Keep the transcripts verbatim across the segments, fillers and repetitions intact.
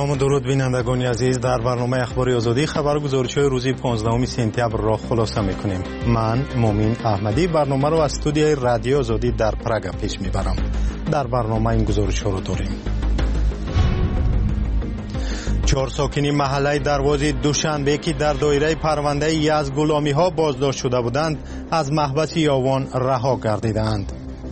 سلام و درود بینندگان عزیز. در برنامه اخبار آزادی خبر گزارش‌های روزی پانزدهم سپتامبر را خلاصه می‌کنیم. من مومین احمدی برنامه را از استودیوی رادیو آزادی در پراگ پیش می‌برم. در برنامه این گزارش‌ها را داریم. چهار ساکنی محله دروازه دوشنبه که در دایره پرونده یزد غلامی‌ها بازداشت شده بودند از محبس یاوان رها گردیدند.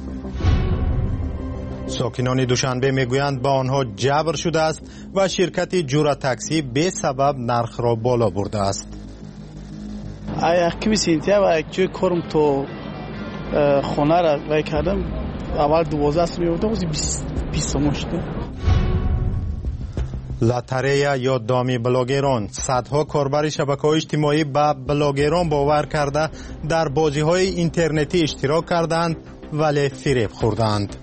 ساکنان دوشنبه میگویند با آنها جبر شده است و شرکت جورا تاکسی به سبب نرخ را بالا برده است. یکی سینتیا و یک کارم تو خانه را وای کردم اول دوازده سال می‌بودم و بیست مشته. لاتریا یا دامی بلاگران. صدها کاربر شبکه‌های اجتماعی به بلاگران باور کرده در بازی‌های اینترنتی اشتراک کردند ولی فریب خوردند.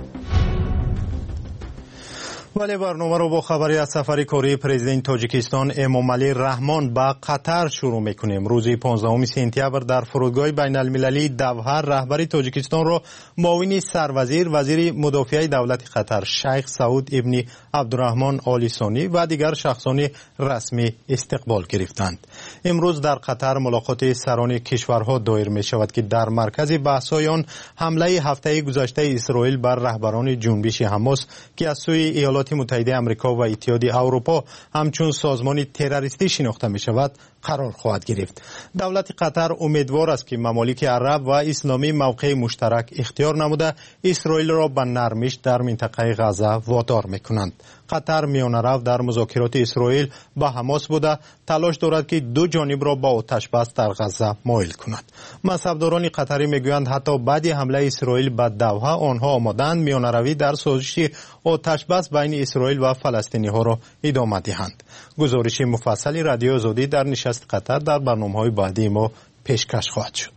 ولی برنامه رو با خبری از سفر کاری پرزیدنت تاجیکستان امامعلی رحمان به قطر شروع میکنیم. روز پانزدهم سپتامبر در فرودگاه بین المللی دوحه رهبر تاجیکستان را معاون سروزیر وزیر مدافع دولت قطر شیخ سعود ابن عبدالرحمن آل ثانی و دیگر شخصان رسمی استقبال گرفتند. امروز در قطر ملاقات سران کشورها دایر می شود که در مرکز بحث‌های آن حمله هفته گذشته اسرائیل بر رهبران جنبش حماس که از سوی ایالات متحده آمریکا و اتحادیه اروپا همچون سازمان تروریستی شناخته می شود قرار خواهد گرفت. دولت قطر امیدوار است که ممالک عرب و اسلامی موقع مشترک اختیار نموده اسرائیل را به نرمش در منطقه غزه وادار میکنند. قطر میانه‌رو در مذاکرات اسرائیل با حماس بوده تلاش دارد که دو جانب را با آتش بس در غزه مایل کند. مذهبداران قطری میگویند حتی بعد حمله اسرائیل به دوحه آنها آمادند میانه‌روی در سازش آتش بس بین اسرائیل و فلسطینی ها را ادامه دهند. گزارش مفصلی رادیو آزادی در نشست قطر در برنامه‌های بعدی ما پیشکش خواهد شد.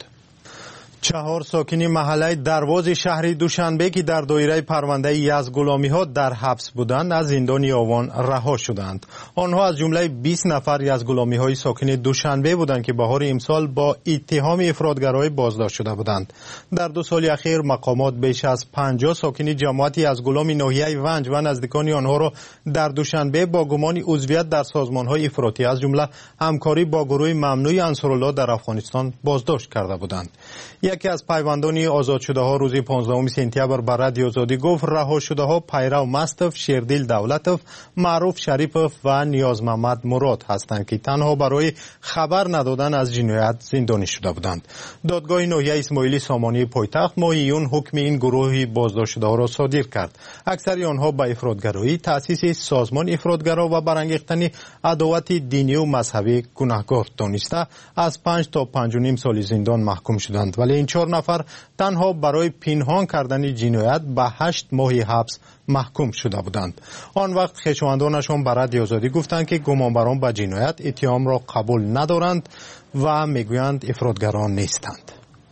چهار ساکنی محله دروازه شهر دوشنبه که در دایره پرونده یزد غلامی‌ها در حبس بودند از زندان یاوان رها شدند. آنها از جمله بیست نفر یزد غلامی‌های ساکن دوشنبه بودند که بهار امسال با اتهام افراطگرایی بازداشت شده بودند. در دو سال اخیر مقامات بیش از پنجاه ساکن جماعتی از غلام ناحیه ونج و نزدیکان آنها را در دوشنبه با گمان عضویت در سازمان‌های افراطی از جمله همکاری با گروه ممنوع انصارالله در افغانستان بازداشت کرده بودند. یکی از پیوندان آزاد شده ها روز پانزدهم سپتامبر بر رادیو آزادی گفت رها شده ها پیرو مصطفی شیردل دولتوف، معروف شریفوف و نیاز محمد مراد هستند که تنها برای خبر ندادن از جنایت زندانی شده بودند. دادگاه ناحیه اسماعیلی سامانی پایتخت ماهیون حکم این گروه بازداشت شده ها را صادر کرد. اکثر آنها به افراطگرایی، تأسیس سازمان افراطگرا و برانگیختن عداوت دینی و مذهبی گناهکار دانسته از پنج تا پنج و نیم سال زندان محکوم شدند. ولی این چهار نفر تنها برای پنهان کردن جنایت به هشت ماه حبس محکوم شده بودند. آن وقت خویشاوندانشان به رادیو آزادی گفتند که گمانبران به جنایت اتهام را قبول ندارند و میگویند افراطگران نیستند.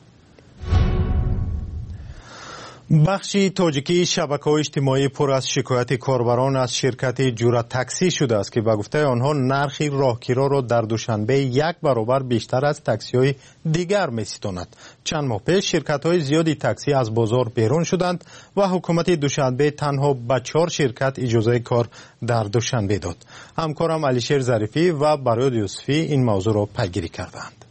بخشی تاجیکی شبکه‌های اجتماعی پر از شکایت کاربران از شرکت جورا تاکسی شده است که به گفته آنها نرخ راهگیرا را در دوشنبه یک برابر بیشتر از تاکسی‌های دیگر می‌ستاند. چند ماه پیش شرکت‌های زیادی تاکسی از بازار بیرون شدند و حکومت دوشنبه تنها به چهار شرکت اجازه کار در دوشنبه داد. همکارم علیشیر ظریفی و براد یوسفی این موضوع را پیگیری کردند.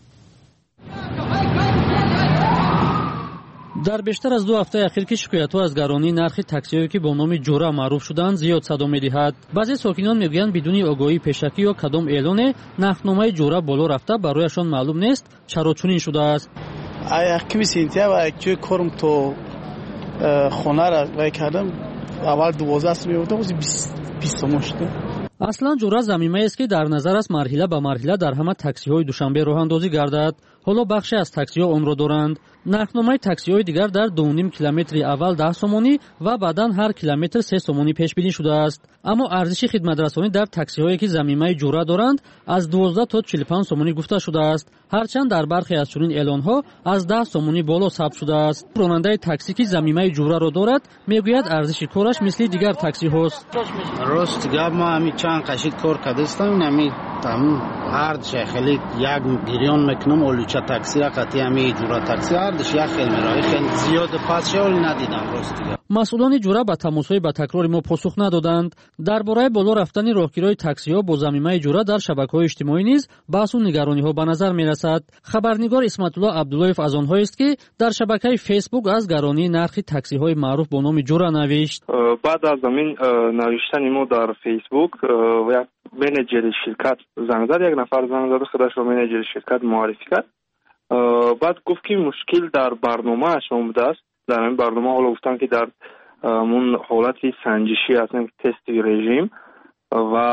در بیشتر از دو هفته اخیر که شکایت‌ها از گرانی نرخ تاکسی‌هایی که با نام جورا معروف شدند زیاد صدا می‌دهد. بعضی ساکنان میگویند بدون آگاهی پیشکی یا کدام اعلان نرخنامه جورا بالا رفته برایشان معلوم نیست چرا چنین شده است. یکی سینتیا و یک کارم تو خانه را وای کردم اول دوازده سال می‌بودم و بیست مشته. اصلا جورا زمینه‌ای است که در نظر است مرحله به مرحله در همه تاکسی‌های دوشنبه راه اندازی گردد. حالا بخشی از تاکسی‌ها آن را دارند. نرخنامه تاکسی‌های دیگر در دو و نیم کیلومتر اول ده سومانی و بعداً هر کیلومتر سه سومانی پیش بینی شده است. اما ارزش خدمترسانی در تاکسی‌هایی که زمینه جورا دارند از دوازده تا چهل و پنج سومانی گفته شده است. هرچند در برخی از چنین اعلان‌ها از ده سومانی بالا ثبت شده است. راننده تاکسی که زمینه جورا را دارد میگوید ارزش کارش مثل دیگر تاکسی هاست. راست گپ ما همین چند قشید کار کردستم نمی там ҳардше хеле як гирён мекунам олуча такси рақати ами ҷура такси ҳардш як хел меравӣ хеле зиёда пасше оли надидам ростига. масъулони ҷура ба тамосҳои ба такрори мо посух надоданд. дар бораи боло рафтани роҳгирои таксиҳо бо замимаи ҷура дар шабакаҳои иҷтимоӣ низ баҳсу нигарониҳо ба назар мерасад. хабарнигор Исматулло Абдуллоев аз онҳоест ки дар шабакаи фейсбук аз гаронии нархи таксиҳои маъруф бо номи ҷура навишт. баъд аз ин навиштани мо дар фейсбук як менеҷери ширкат занг зад, як нафар занг зад худашро менеҷери ширкат муаррифӣ кард. баъд гуфт ки мушкил дар барномааш омудааст. дар ин барнома ҳоло гуфтанд ки дар мун ҳолати санҷишӣ ҳастем, тести режим, ва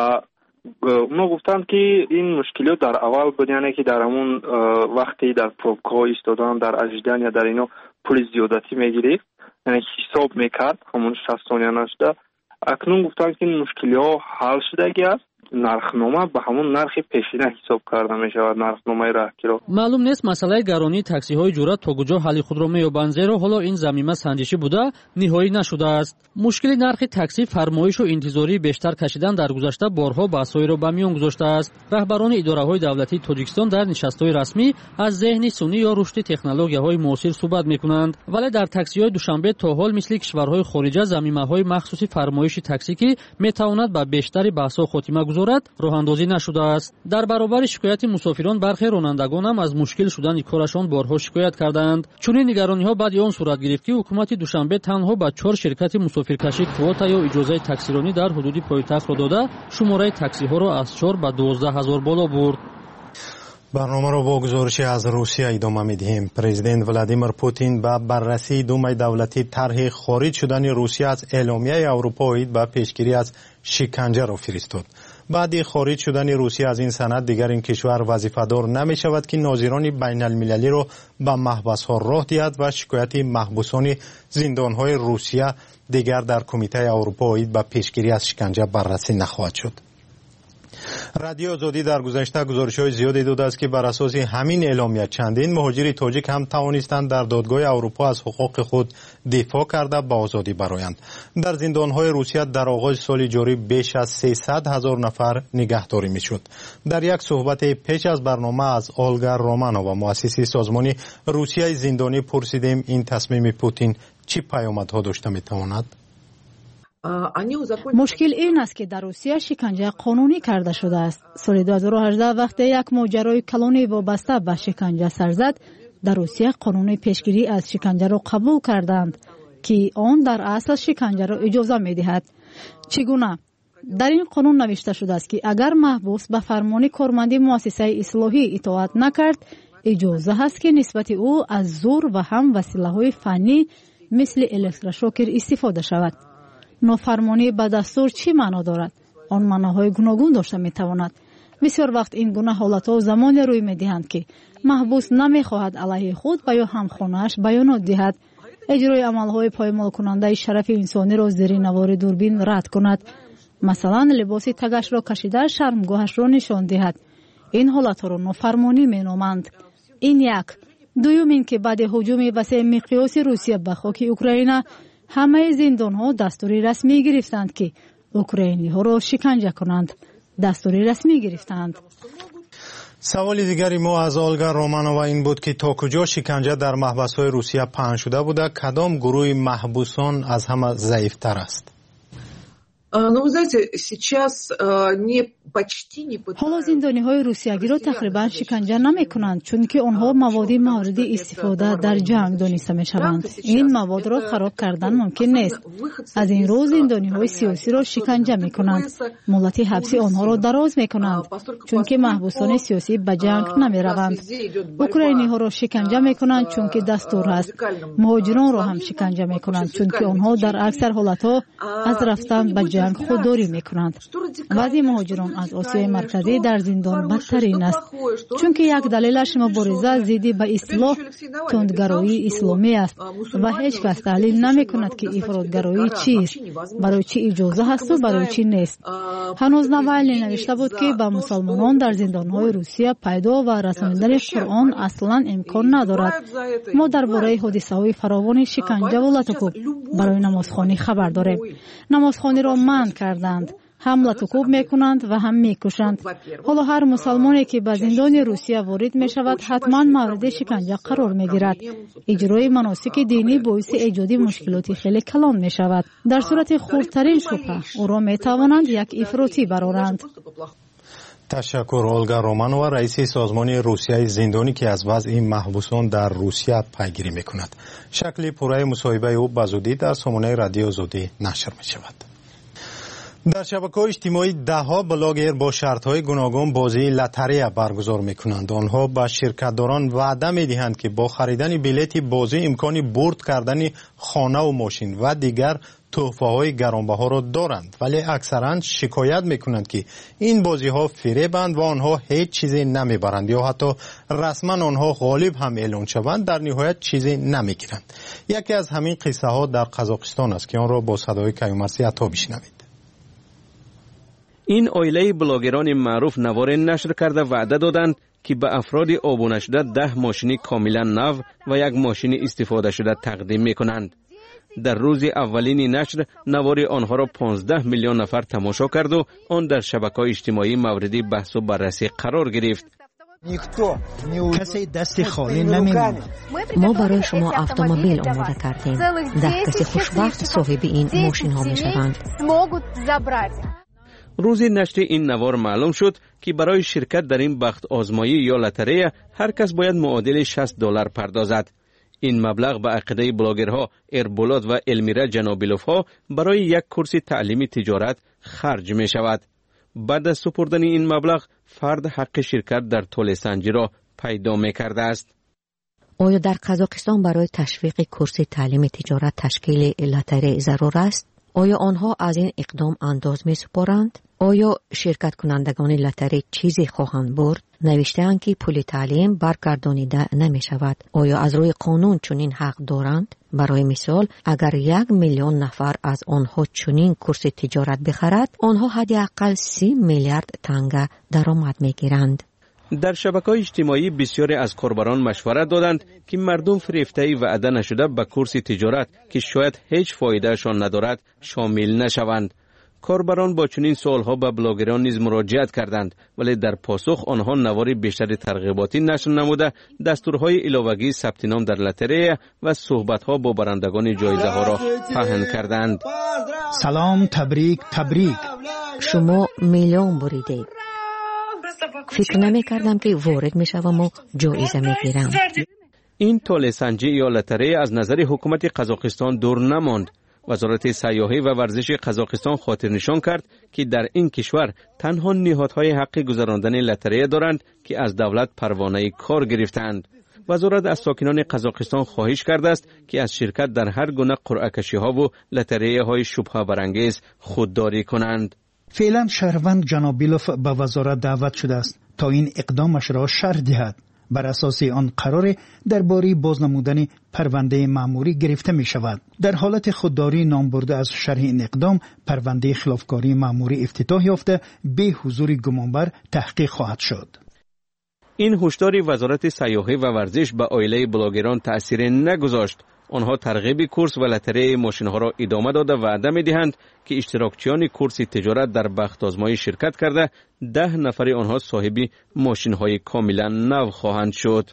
оно гуфтанд ки ин мушкилиёт дар аввал буд, яъне ки дар ҳамун вақте дар пробкаҳо истодан, дар ажидан я дар ино пули зиёдатӣ мегирифт, яъне ҳисоб мекард ҳамун шаст сония нашуда. акнун гуфтанд ки ин мушкилиҳо ҳал шудагӣ аст. нархнома ба ҳамун нархи пешина ҳисоб карда мешавад, нархномаи раҳгиро. маълум нест масъалаи гаронии таксиҳои ҷура то куҷо ҳалли худро меёбанд, зеро ҳоло ин замима санҷишӣ буда ниҳоӣ нашудааст. мушкили нархи таксӣ фармоишу интизории бештар кашидан дар гузашта борҳо баҳсҳоеро ба миён гузоштааст. раҳбарони идораҳои давлатии Тоҷикистон дар нишастҳои расмӣ аз зеҳни сунъӣ ё рушди технологияҳои муосир суҳбат мекунанд, вале дар таксиҳои душанбе то ҳол мисли кишварҳои хориҷа замимаҳои махсуси фармоиши таксӣ ки метавонад ба бештари баҳсҳо хотима гузорад роҳандозӣ нашудааст. дар баробари шикояти мусофирон бархе ронандагон ҳам аз мушкил шудани корашон борҳо шикоят карданд. чунин нигарониҳо баъди он сурат гирифт ки ҳукумати душанбе танҳо ба чор ширкати мусофиркашӣ квота ё иҷозаи таксиронӣ дар ҳудуди пойтахтро дода шумораи таксиҳоро аз чор ба дувоздаҳ ҳазор боло бурд. барномаро бо гузориши аз русия идома медиҳем. президент Владимир Путин ба баррасии думаи давлатӣ тарҳи хориҷ шудани русия аз эъломияи Аврупо оид ба пешгирӣ аз шиканҷаро фиристод. баъди хориҷ шудани русия аз ин санад дигар ин кишвар вазифадор намешавад ки нозирони байналмилалиро ба маҳбасҳо роҳ диҳад ва шикояти маҳбусони зиндонҳои русия дигар дар кумитаи Аврупо оид ба пешгирӣ аз шиканҷа баррасӣ нахоҳад шуд. радиои озодӣ дар гузашта гузоришҳои зиёде додааст ки бар асоси ҳамин эъломия чандин муҳоҷири тоҷик ҳам тавонистанд дар додгоҳи Аврупо аз ҳуқуқи худ дифоъ карда ба озодӣ бароянд. дар зиндонҳои русия дар оғози соли ҷорӣ беш аз сесад ҳазор нафар нигаҳдорӣ мешуд. дар як суҳбате пеш аз барнома аз Олга Романова, муассиси созмони Русияи зиндонӣ, пурсидем ин тасмими Путин чӣ паёмадҳо дошта метавонад? мушкил ин аст ки дар русия шиканҷа қонунӣ карда шудааст. соли ду ҳазору ҳаждаҳ вақте як моҷарои калонӣ вобаста ба шиканҷа сар зад, дар русия қонуни пешгирӣ аз шиканҷаро қабул карданд ки он дар асл шиканҷаро иҷоза медиҳад. чӣ гуна? дар ин қонун навишта шудааст ки агар маҳбус ба фармони корманди муассисаи ислоҳӣ итоат накард, иҷоза ҳаст ки нисбати ӯ аз зур ва ҳам василаҳои фаннӣ мисли электрошокер истифода шавад. нофармонӣ ба дастур чӣ маъно дорад? он маъноҳои гуногун дошта метавонад. бисёр вақт ин гуна ҳолатҳо замоне рӯй медиҳанд ки маҳбус намехоҳад алайҳи худ ва ё ҳамхонааш баёнот диҳад, эҷрои амалҳои поймолкунандаи шарафи инсониро зери навори дурбин рад кунад, масалан либоси тагашро кашида шармгоҳашро нишон диҳад. ин ҳолатҳоро нофармонӣ меноманд. ин як. дуюм ин ки баъди ҳуҷуми васеъ миқёси Русия ба хоки Украина ҳамаи зиндонҳо дастури расмӣ гирифтанд ки украиниҳоро шиканҷа кунанд. дастури расмӣ гирифтанд. саволи дигари мо аз Олга Романова ин буд ки то куҷо шиканҷа дар маҳбасҳои Русия паҳн шуда буда, кадом гурӯҳи маҳбусон аз ҳама заифтар аст? ҳоло зиндониҳои русиягиро тақрибан шиканҷа намекунанд, чунки онҳо маводи мавриди истифода дар ҷанг дониста мешаванд. ин маводро хароб кардан мумкин нест. аз ин рӯ зиндониҳои сиёсиро шиканҷа мекунанд, муддати ҳабси онҳоро дароз мекунанд, чунки маҳбусони сиёсӣ ба ҷанг намераванд. украиниҳоро шиканҷа мекунанд, чунки дастур ҳаст. муҳоҷиронро ҳам шиканҷа мекунанд, чунки онҳо дар аксар ҳолатҳо аз рафтан ба ҷанг худдорӣ мекунанд. вазъи муҳоҷирон аз осиёи марказӣ дар зиндон бадтарин аст, чунки як далелаш мубориза зидди ба истилоҳ тундгароии исломӣ аст ва ҳеҷ кас таҳлил намекунад ки ифротгароӣ чист, барои чӣ иҷоза ҳасту барои чӣ нест. ҳанӯз Навалний навишта буд ки ба мусулмонон дар зиндонҳои Русия пайдо ва расонидани Қуръон аслан имкон надорад. мо дар бораи ҳодисаҳои фаровони шиканҷаву латуфӯ барои намозхонӣ хабар дорем. намозхониро манъ карданд. هم لطوکوب میکنند و هم میکشند. حالا هر مسلمانی که به زندان روسیه وارد می شود حتما مورد شکنجه قرار می گیرد. اجرای مناسک دینی باعث ایجاد مشکلاتی خیلی کلان می شود. در صورت خردترین شبهه او را می توانند یک افراطی برآورند. تشکر. اولگا رومانووا رئیس سازمان روسیه زندانی که از وضع محبوسان در روسیه پیگیری می کند. شکل پوره مصاحبه او به زودی در سامانه رادیو زودی نشر می شود. در شبکه‌های اجتماعی ده‌ها بلاگر با شرط‌های گوناگون بازی لاتاری برگزار می‌کنند. آنها به شرکت‌داران وعده می‌دهند که با خریدن بلیت بازی امکان برد کردن خانه و ماشین و دیگر تحفه‌های گرانبها را دارند، ولی اکثراً شکایت می‌کنند که این بازی‌ها فریبند و آنها هیچ چیزی نمی‌برند یا حتی رسما آنها غالب هم اعلان شوند در نهایت چیزی نمی‌گیرند. یکی از همین قصه‌ها در قزاقستان است که آن را با صدای کیومرثی عطا بشنوید. این عائله بلاگران معروف نوار نشر کرده وعده دادند که به افراد آبونه شده ده ماشین کاملا نو و یک ماشین استفاده شده تقدیم می کنند. در روز اولین نشر نوار آنها را پانزده میلیون نفر تماشا کرد و آن در شبکه‌های اجتماعی مورد بحث و بررسی قرار گرفت. کسی دست خالی نمیماند. ما برای شما اتومبیل آماده کردیم. ده کسی خوشبخت صاحب این ماشین ها می شوند. روز نشر این نوار معلوم شد که برای شرکت در این بخت آزمایی یا لاتاری هر کس باید معادل شصت دلار پردازد. این مبلغ به عقیده بلاگرها اربولاد و المیرا جنابیلوف ها برای یک کورس تعلیمی تجارت خرج می شود. بعد از سپردن این مبلغ فرد حق شرکت در طول سنجی را پیدا می کرده است. آیا در قزاقستان برای تشویق کورس تعلیم تجارت تشکیل لاتاری ضرور است؟ آیا آنها از این اقدام انداز می سپارند؟ آیا شرکت کنندگان لاتاری چیزی خواهند برد؟ نوشته‌اند که پول تعلیم برگردانیده نمی شود. آیا از روی قانون چنین حق دارند؟ برای مثال اگر یک میلیون نفر از آنها چنین کورس تجارت بخرد، آنها حداقل سی میلیارد تنگه درآمد می گیرند. در شبکه‌های اجتماعی بسیاری از کاربران مشورت دادند که مردم فریفته‌ای وعده نشده به کورس تجارت که شاید هیچ فایدهشان ندارد شامل نشوند. کاربران با چنین سوالها به بلاگران نیز مراجعت کردند، ولی در پاسخ آنها نوار بیشتر ترغیباتی نشر نموده دستورهای علاوگی ثبت نام در لاتاری و صحبت‌ها با برندگان جایزه‌ها را پهن کردند. سلام، تبریک تبریک. شما میلیون بریدید. فکر نمی کردم که وارد می شوم و جایزه می گیرم. این طول سنجی یا لاتاری از نظر حکومت قزاقستان دور نماند. وزارت سیاحت و ورزش قزاقستان خاطر نشان کرد که در این کشور تنها نهادهای حق گذراندن لاتاری دارند که از دولت پروانه کار گرفتند. وزارت از ساکنان قزاقستان خواهش کرده است که از شرکت در هر گونه قرعه کشی ها و لاتاری های شبهه برانگیز خودداری کنند. فعلا شهروند جنابیلوف به وزارت دعوت شده است تا این اقدامش را شرح دهد. بر اساس آن قرار درباره بازنمودن پرونده مأموری گرفته می شود. در حالت خودداری نام برده از شرح این اقدام، پرونده خلافکاری مأموری افتتاح یافته به حضور گمانبر تحقیق خواهد شد. این هشدار وزارت سیاحت و ورزش به عائله بلاگران تأثیر نگذاشت. آنها ترغیب کورس و لاتاری ماشین‌ها را ادامه داده و وعده می‌دهند که اشتراکچیان کورس تجارت در بخت آزمایی شرکت کرده ده نفر آنها صاحب ماشین‌های کاملا نو خواهند شد.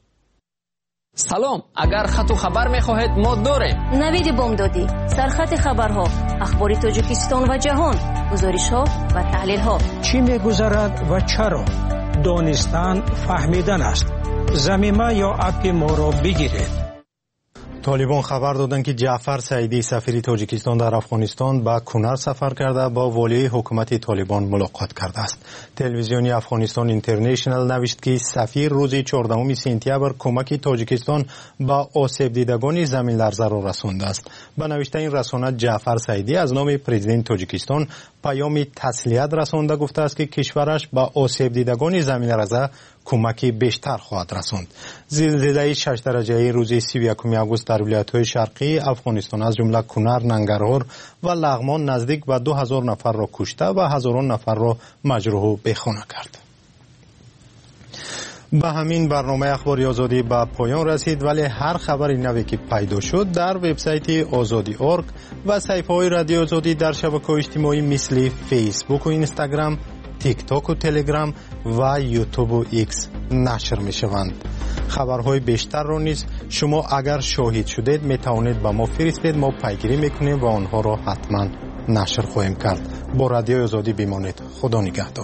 سلام، اگر خط و خبر می‌خواهید ما داریم. نوید بامدادی، سرخط خبرها، اخبار تاجیکستان و جهان، گزارش‌ها و تحلیل‌ها. چی می‌گذرد و چرا؟ دانستن فهمیدن است. زمینه یا اپ ما را بگیرید. طالبان خبر دادند که جعفر سعیدی سفیر تاجیکستان در افغانستان به کنر سفر کرده با والی حکومت طالبان ملاقات کرده است. تلویزیون افغانستان اینترنشنال نوشت که سفیر روز چهاردهم سپتامبر کمک تاجیکستان به آسیب دیدگان زمین لرزه را رسانده است. به نوشته این رسانه جعفر سعیدی از نام پرزیدنت تاجیکستان پیام تسلیت رسانده گفته است که کشورش به آسیب دیدگان زمین لرزه کمک بیشتر خواهد رساند. زلزله شش درجه روز سی و یکم آگوست در ولایت‌های شرقی افغانستان از جمله کنر، ننگرهار و لغمان نزدیک به دو هزار نفر را کشته و هزاران نفر را مجروح و بیخانه کرد. به همین برنامه اخباری آزادی به پایان رسید، ولی هر خبری نوی که پیدا شد در وبسایت آزادی دات اورگ و صفحه‌های رادیو آزادی در شبکه‌های اجتماعی مثل فیسبوک و اینستاگرام، تیک تاک و تلگرام و یوتیوب و ایکس نشر می شوند. خبرهای بیشتر را نیز شما اگر شاهد شدید می توانید به ما فرستید، ما پیگیری میکنیم و آنها را حتما نشر خواهیم کرد. با رادیو آزادی بمانید. خدا نگهدار.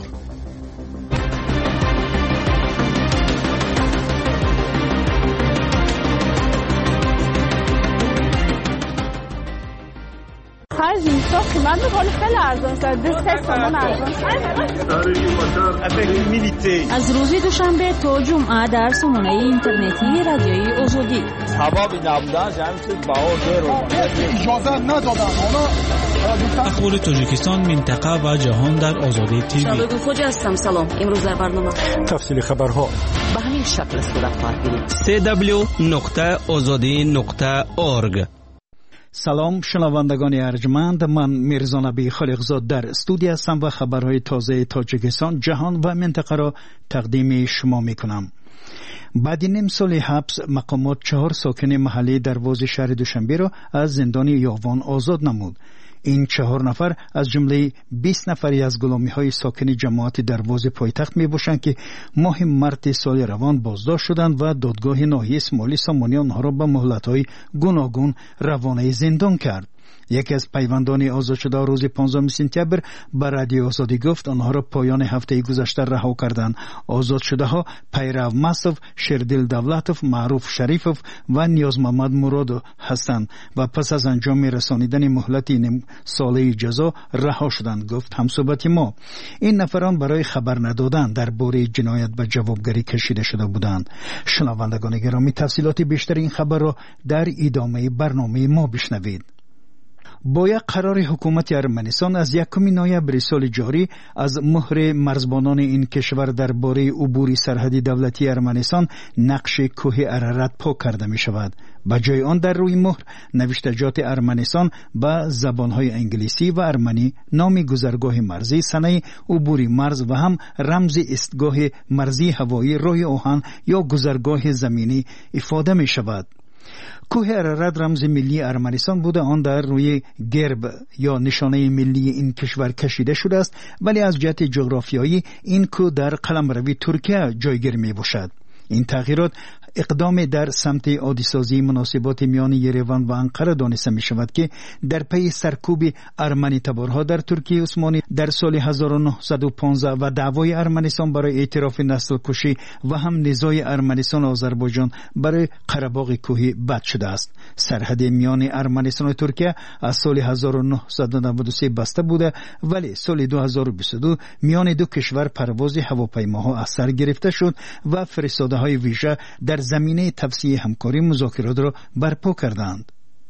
خرج اینستا قیمت بخوری خیلی ارزان شد. دو سه تومن ارزان شد. از روز دوشنبه تا جمعه در سامانه اینترنتی رادیوی آزادی. سبب نبودن جمعیت بها زیرو اجازه ندادن. اخبار تاجیکستان، منطقه و جهان در آزادی تیوی. شبگو خوجه هستم. سلام. امروز در برنامه تفصیل خبرها به همین شکل صورت خواهد گرفت. سی دبلیو نقطه آزادی نقطه اورگ. سلام شنوندگان ارجمند، من میرزا نبی خالقزاد در استودیو هستم و خبرهای تازه تاجیکستان، جهان و منطقه را تقدیم شما میکنم. بعد نیم سال حبس مقامات چهار ساکن محلی دروازه شهر دوشنبه را از زندان یاوان آزاد نمود. این چهار نفر از جمله بیست نفری از غلامی‌های ساکن جماعت دروازه پایتخت میباشند که ماه مارس سال روان بازداشت شدند و دادگاه ناحیه اسماعیلی سامانی آنها را به مهلت‌های گوناگون روانه زندان کرد. یکی از پیوندان آزاد شده روز پانزدهم سپتامبر به رادیو آزادی گفت آنها را پایان هفته گذشته رها کردند. آزاد شده ها پیرو مصف، شردل دولتوف، معروف شریفوف و نیاز محمد مراد هستند و پس از انجام رسانیدن مهلت نیم ساله جزا رها شدند. گفت همصحبت ما این نفران برای خبر ندادن درباره جنایت به جوابگری کشیده شده بودند. شنوندگان گرامی، تفصیلات بیشتر این خبر را در ادامه برنامه ما بشنوید. با یک قرار حکومت ارمنستان از یکم نوامبر سال جاری از مهر مرزبانان این کشور درباره عبور سرحدی دولتی ارمنستان نقش کوه ارارات پاک کرده می شود. به جای آن در روی مهر نوشتجات ارمنستان با زبانهای انگلیسی و ارمنی نام گذرگاه مرزی، سنه عبور مرز و هم رمز ایستگاه مرزی هوایی راه آهن یا گذرگاه زمینی افاده می شود. کوه ارارات رمز ملی ارمنستان بوده، آن در روی گرب یا نشانه ملی این کشور کشیده شده است، ولی از جهت جغرافیایی این کوه در قلمروی ترکیه جایگیر می باشد. این تغییرات اقدام در سمت عادی‌سازی مناسبات میان یریوان و انقره دانسته می شود که در پی سرکوب ارمنی تبارها در ترکیه عثمانی در سال هزار و نهصد و پانزده و دعوای ارمنستان برای اعتراف نسل کشی و هم نزاع ارمنستان و آذربایجان برای قره‌باغ کوهی بد شده است. سرحد میان ارمنستان و ترکیه از سال هزار و نهصد و نود و سه بسته بوده، ولی سال دو هزار و بیست و دو میان دو کشور پرواز هواپیماها از سر گرفته شد و فرستاده های ویژه در زمینه توسعه همکاری مذاکرات را برپا کردند.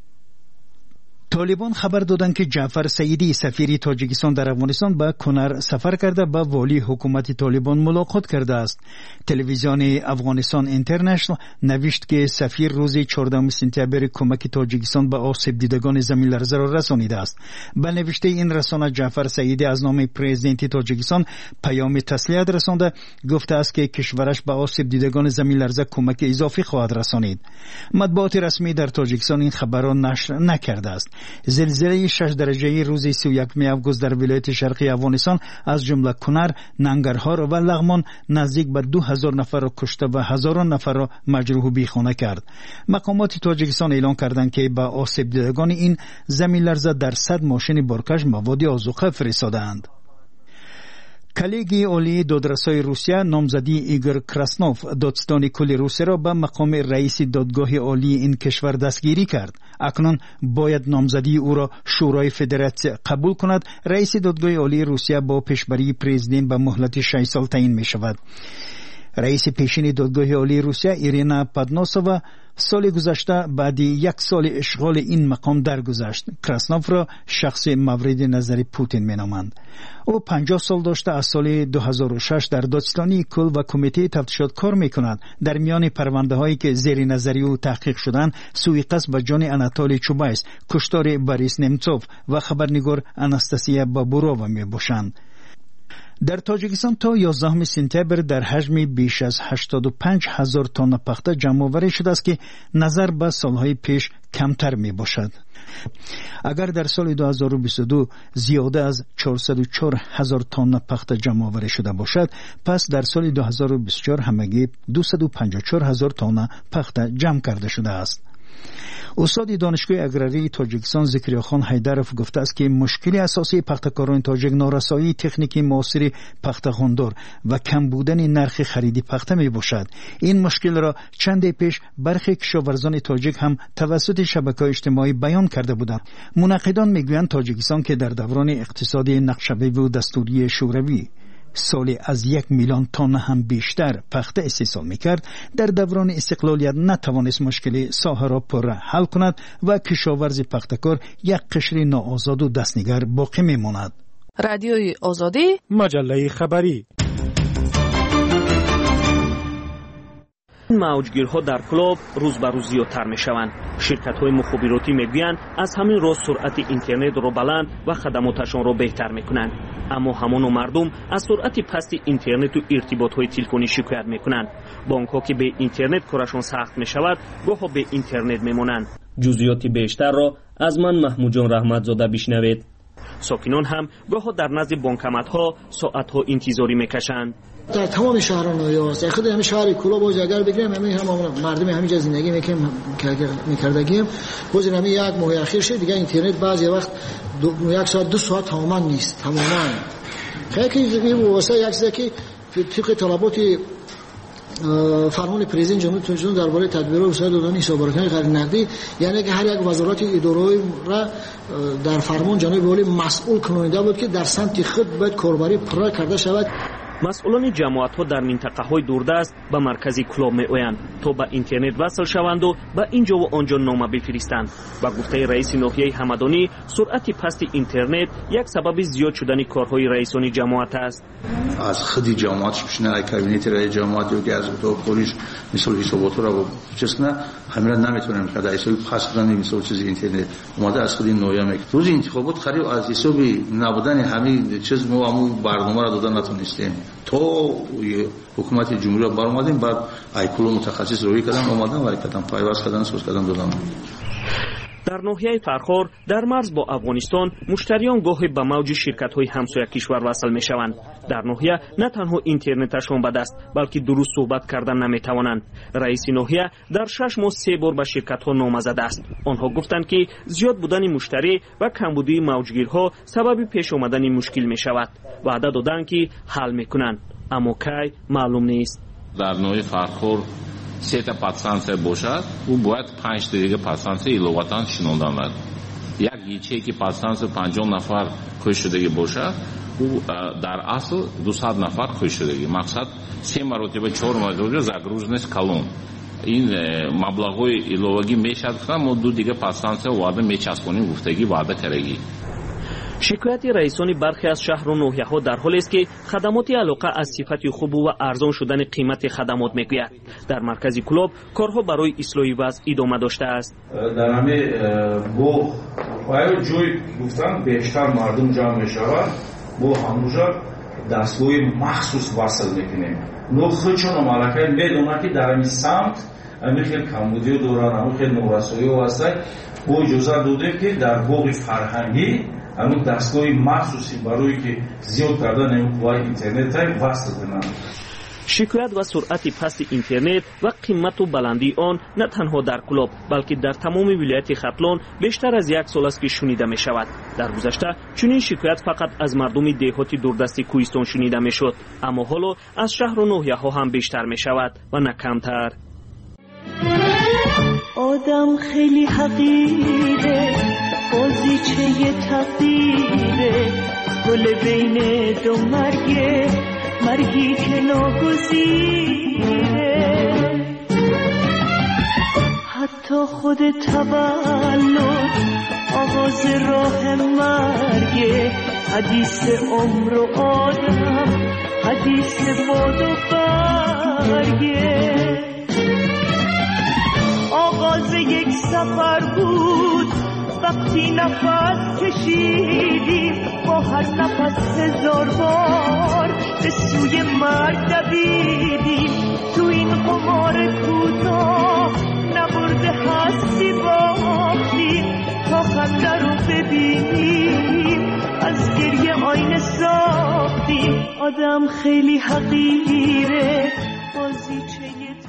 طالبان خبر دادند که جعفر سعیدی سفیر تاجیکستان در افغانستان به کنر سفر کرده با والی حکومت طالبان ملاقات کرده است. تلویزیون افغانستان اینترنشنال نوشت که سفیر روز چهاردهم سپتامبر کمک تاجیکستان به آسیب دیدگان زمین لرزه را رسانیده است. به نوشته این رسانه جعفر سعیدی از نام پرزیدنت تاجیکستان پیام تسلیت رسانده، گفته است که کشورش به آسیب دیدگان زمین لرزه کمک اضافی خواهد رسانید. مطبوعات رسمی در تاجیکستان این خبر را نشر نکرده است. زلزله شش درجه روز سی و یکم آگوست در ولایت شرقی افغانستان از جمله کنر، ننگرهار و لغمان نزدیک به دو هزار نفر را کشته و هزاران نفر را مجروح و بیخانه کرد. مقامات تاجیکستان اعلام کردند که به آسیب دیدگان این زمین لرزه در صد ماشین بارکش مواد آذوقه فرستادند. کلیگی عالی دادرسای روسیه نامزدی ایگور کراسنوف دادستان کل روسیه را به مقام رئیس دادگاه عالی این کشور دستگیری کرد. اکنون باید نامزدی او را شورای فدراسیون قبول کند. رئیس دادگاه عالی روسیه با پیشبری پرزیدنت به مهلت شش سال تعیین می شود. رئیس پیشین دادگاه عالی روسیه ایرینا پادناسووا سال گذشته بعد یک سال اشغال این مقام درگذشت. کراسنوف را شخص مورد نظر پوتین مینامند. او پنجاه سال داشته از سال دو هزار و شش در دادستانی کل و کمیته تفتیشات کار میکند. در میان پرونده هایی که زیر نظری او تحقیق شدند سوءقصد به جان آناتولی چوبایس، کشتار بوریس نمتسوف و خبرنگار آناستاسیا بابورووا میباشند. در تاجیکستان تا یازدهم سپتامبر در حجم بیش از هشتاد و پنج هزار تن پخته جمع آوری شده است که نظر به سالهای پیش کمتر می باشد. اگر در سال دو هزار و بیست و دو زیاده از چهارصد و چهار هزار تن پخته جمع آوری شده باشد، پس در سال دو هزار و بیست و چهار همگی دویست و پنجاه و چهار هزار تن پخته جمع کرده شده است. استاد دانشگاه اگراری تاجیکستان زکریا خان حیدرов گفته است که مشکل اساسی پخته‌کاران تاجیک نارسایی تکنیکی معاصر پخته‌خوندار و کم بودن نرخ خرید پخته می باشد. این مشکل را چند پیش برخی کشاورزان تاجیک هم توسط شبکه‌های اجتماعی بیان کرده بودند. منقدان میگویند تاجیکستان که در دوران اقتصادی نقشه‌بندی و دستوری شوروی سالی از یک میلیون تن هم بیشتر پخته استحصال میکرد، در دوران استقلالیت نتوانست مشکل ساحه را پر حل کند و کشاورز پخته‌کار یک قشر ناآزاد و دستنگر باقی میماند. رادیوی آزادی، مجله خبری. موجگیرها در کلاب روز به روز زیادتر میشوند. شرکت‌های مخابراتی میگویند از همین روز سرعت اینترنت را بلند و خدماتشان را بهتر میکنند. اما همان مردم از سرعت پست اینترنت و ارتباط‌های تلفنی شکایت میکنند. بانک‌ها که به اینترنت کارشان سخت میشود، گاهی به اینترنت میمانند. جزئیات بیشتر را از من محمود جان رحمتزاده بشنوید. ساکنان هم گاهی در نزد بانکمت‌ها ساعت‌ها انتظاری میکشند. در تمام شهران نویاز خود همین شهر کلاب باز اگر بگیریم همین هم مردم همینجا زندگی میکنیم میکردگیم باز همین یک ماه اخیر شد دیگه اینترنت بعضی وقت دو یک ساعت دو ساعت تماما نیست تماما خیلی این واسه یک چیزی که طبق طلبات فرمان پرزیدنت جمهوری اسلامی درباره تدبیر و وسایل دادن حسابرسی غیر نقدی، یعنی که هر یک وزارت اداره را در فرمان جناب والی مسئول کننده بود که در سمت خود باید کاربری پر کرده شود. مسئولان جماعت‌ها در منطقه‌های دوردست به مرکز کلاب می‌آیند تا به اینترنت وصل شوند و به اینجا و آنجا نامه بفرستند. با گفته رئیس ناحیه همدانی، سرعت پست اینترنت یک سبب زیاد شدن کارهای رئیسان جماعت است. از خود جماعت پیشنهاد کابینت رئیس جماعت و از تو پلیس مثل حسابات را چسنا همین نمیتونیم که در حساب خاص کنیم مثل چیز اینترنت اومده از خود نویا میگه روز انتخابات خرید از حساب نبودن همین چیز ما همون برنامه را دادن نتونستیم تو حکومت جمهوری بر اومدیم بعد ایکولو متخصص روی کردن اومدن و کردن پایواز کردن سوز کردن دادن. در ناحیه فرخار در مرز با افغانستان مشتریان گاهی به موج شرکت‌های همسایه کشور وصل می‌شوند. در ناحیه نه تنها اینترنتشان بد است بلکه درست صحبت کردن نمی‌توانند. رئیس ناحیه در شش ماه سه بار به شرکت‌ها نامه زده است. آنها گفتند که زیاد بودن مشتری و کمبودی موجگیرها سبب پیش آمدن مشکل می‌شود. وعده دادند که حل می‌کنند اما کی معلوم نیست. در ناحیه فرخار سه تا پادستانسیا باشد او باید پنج تا دیگه پادستانسیا ایلوواتان شنودن werd. یک گیچه که پادستانسیا پنجاه نفر کش شدگی باشد او در اصل دویست نفر کش شدگی. مقصد سه مرتبه چهار مرتبه загруженность колонн. این مبلغ‌های ایلوواگی میشد که ما دو دیگه پادستانسیا وعده میچسبونیم گفتگی وعده کردگی. شکایت رئیسان برخی از شهر و ناحیه‌ها در حالی است که خدمات علاقه از صفت خوب و ارزان شدن قیمت خدمات میگوید. در مرکز کلاب کارها برای اصلاح وضع ادامه داشته است. در همه بو پای جوی گفتن بیشتر مردم جمع میشود بو همونجا دستگاه مخصوص وصل میکنیم. نو خودشون مالکای میدونن که در این سمت همین خیلی کمبودی و دوران همون خیلی نورسایی و واسه بو اجازه داده که در باغ فرهنگی همون دستگاه مخصوصی برای که زیاد کردن این قوای اینترنت های وصل کنند. شکایت و سرعت پست اینترنت و قیمت و بلندی آن نه تنها در کلاب بلکه در تمام ولایت ختلان بیشتر از یک سال است که شنیده می شود. در گذشته چنین شکایت فقط از مردم دهاتی دوردست کوهستان شنیده می شد، اما حالا از شهر و ناحیه ها هم بیشتر می شود و نه کمتر. آدم خیلی حقیره بازیچه تقدیره گل بین دو مرگه مرگی که ناگزیره حتی خود تولد آغاز راه مرگه حدیث عمر و آدم حدیث باد و برگه آغاز یک سفر بود وقتی نفس کشیدیم با هر نفس هزار بار به سوی مرگ دویدیم تو این قمار کوتاه نبرده هستی باختیم تا خنده رو ببینیم از گریه آینه ساختیم آدم خیلی حقیره بازیچه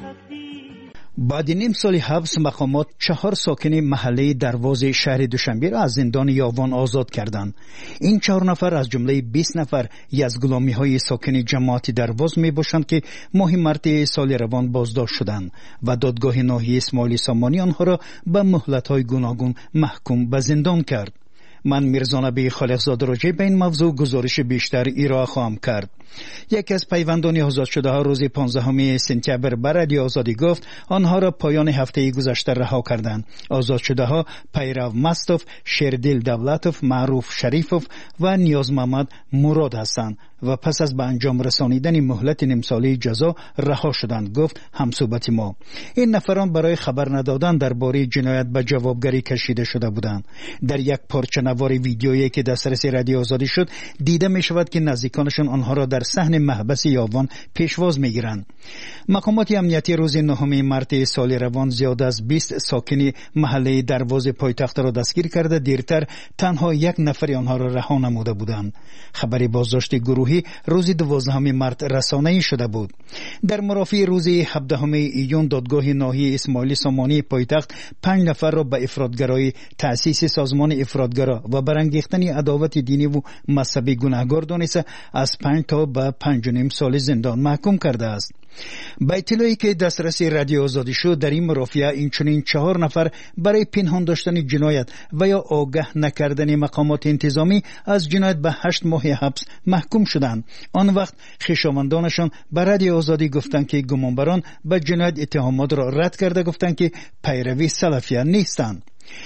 بعد نیم سال حبس مقامات چهار ساکن محله درواز شهر دوشنبه را از زندان یاوان آزاد کردند. این چهار نفر از جمله بیست نفر از غلامی های ساکن جماعت درواز می باشند که ماه مارت سال روان بازداشت شدند و دادگاه ناحیه اسماعیل سامانی آنها را به مهلت های گوناگون محکوم به زندان کرد. من میرزا نبی خالقزاد راجع به این موضوع گزارش بیشتر ارائه خواهم کرد. یکی از پیوندان آزاد شده ها روز پانزدهم سپتامبر بر رادیو آزادی گفت آنها را پایان هفته گذشته رها کردند. آزاد شده ها پیرو مستوف، شیردل دولتوف، معروف شریفوف و نیاز محمد مراد هستند و پس از به انجام رسانیدن مهلت نیم ساله جزا رها شدند، گفت همصحبت ما. این نفران برای خبر ندادن درباره جنایت به جوابگری کشیده شده بودند. در یک پارچه نوار ویدیویی که دسترس رادیو آزادی شد دیده می شود که نزدیکانشان آنها را در صحن محبس یاوان پیشواز می گیرند. مقامات امنیتی روز نهم مارت سال روان زیاد از بیست ساکن محله درواز پایتخت را دستگیر کرده، دیرتر تنها یک نفر آنها را رها نموده بودند. خبر بازداشت گروهی روز دوازدهم مارت رسانه‌ای شده بود. در مرافعه روز هفدهم ایون دادگاه ناحیه اسماعیل سامانی پایتخت پنج نفر را به افراطگرایی، تأسیس سازمان افراطگرا و برانگیختن عداوت دینی و مذهبی گناهکار دانسته از پنج تا به پنج و نیم سال زندان محکوم کرده است. با اطلاعی که دسترس رادیو آزادی شد در این مرافعه این چنین چهار نفر برای پنهان داشتن جنایت و یا آگاه نکردن مقامات انتظامی از جنایت به هشت ماه حبس محکوم شدند. آن وقت خویشاوندانشان به رادیو آزادی گفتند که گمانبران به جنایت اتهامات را رد کرده، گفتند که پیروی سلفیان نیستند.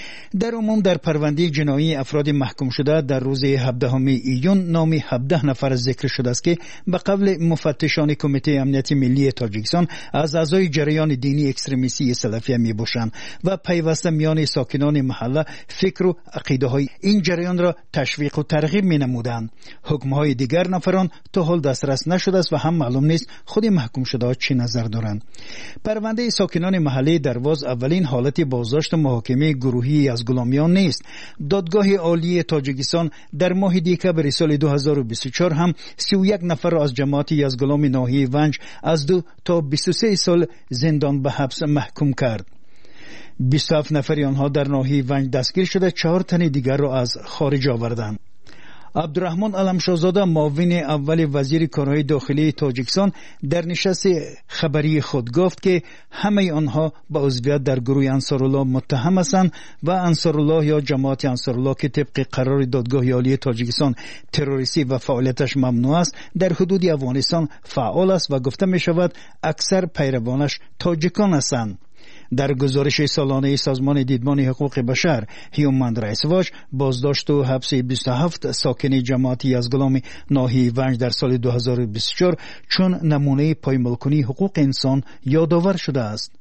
در عموم در پرونده جنایی افراد محکوم شده در روز هفدهم ایون نام هفده نفر ذکر شده است که به قول مفتشان کمیته امنیت ملی تاجیکستان از اعضای جریان دینی اکستریمیستی سلفیه می باشند و پیوسته میان ساکنان محله فکر و عقیده های این جریان را تشویق و ترغیب می نمودند. حکم های دیگر نفران تا حال دسترس نشده است و هم معلوم نیست خود محکوم شده چه نظر دارند. پرونده ساکنان محله درواز اولین حالت بازداشت محاکمه گروهی از غلامیان نیست. دادگاه عالی تاجیکستان در ماه دسامبر سال دو هزار و بیست و چهار هم سی و یک نفر از جماعتی از غلام ناحیه ونج از دو تا بیست و سه سال زندان به حبس محکوم کرد. بیست و هفت نفر آنها در ناحیه ونج دستگیر شده، چهار تن دیگر را از خارج آوردند. عبدالرحمن علمشاهزاده معاون اول وزیر کارهای داخلی تاجیکستان در نشست خبری خود گفت که همه آنها به عضویت در گروه انصارالله متهم هستند و انصارالله یا جماعت انصارالله که طبق قرار دادگاه عالی تاجیکستان تروریستی و فعالیتش ممنوع است در حدود افغانستان فعال است و گفته می شود اکثر پیروانش تاجیکان هستند. در گزارش سالانه سازمان دیدبان حقوق بشر هیومن رایتس واچ بازداشت و حبس بیست و هفت ساکن جماعتی از غلام ناحیه ونج در سال دو هزار و بیست و چهار چون نمونه پایمالکنی حقوق انسان یادآور شده است.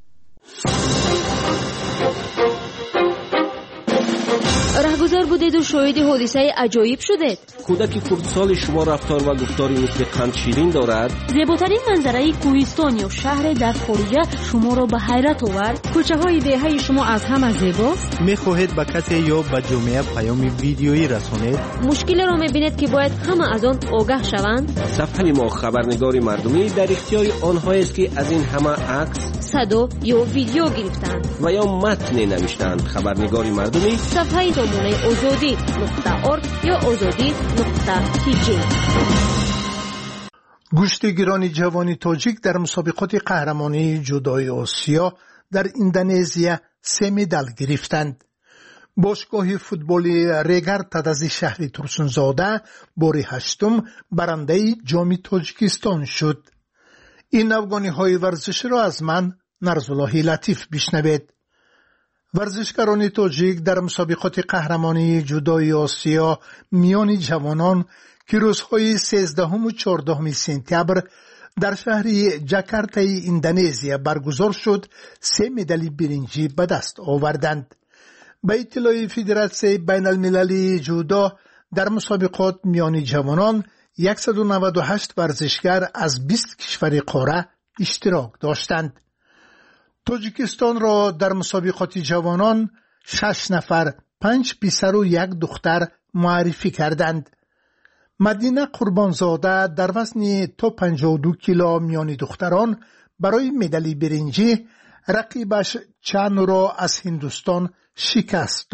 رهگذر بودید و شاهد حادثه عجایب شدید. کودک خردسال شما رفتار و گفتاری مثل قند شیرین دارد. زیباترین منظره کوهستان یا شهر در خارجه شما را به حیرت آورد. کوچه های دهه شما از همه زیباست. میخواهید به کسی یا به جامعه پیام ویدیویی رسانید؟ مشکل را میبینید که باید همه از آن آگاه شوند. صفحه ما خبرنگار مردمی در اختیار آنهایی است که از این همه عکس، صدا یا ویدیو گرفتند و یا متن نوشتند. خبرنگار مردمی صفحه زمانه آزادی نقطه ارگ یا آزادی نقطه تیجی. گوشت گران جوانی تاجیک در مسابقات قهرمانی جودوی آسیا در اندونزیا سه مدال گرفتند. باشگاه فوتبالی ریگر تدازی شهر ترسونزاده باری هشتم برنده جام تاجیکستان شد. این افغانی های ورزش را از من نرزالله لطیف بشنوید. ورزشکاران تاجیک در مسابقات قهرمانی جودوی آسیا میان جوانان که روزهای سیزدهم و چهاردهم سپتامبر در شهر جاکارتای اندونزیا برگزار شد سه مدال برنجی به دست آوردند. به اطلاع فدراسیون بین المللی جودو در مسابقات میان جوانان صد و نود و هشت ورزشگر از بیست کشور قاره اشتراک داشتند. تاجیکستان را در مسابقات جوانان شش نفر، پنج پسر و یک دختر معرفی کردند. مدینه قربانزاده در وزن تا پنجاه و دو کیلو میان دختران برای مدال برنجی رقیبش چن را از هندوستان شکست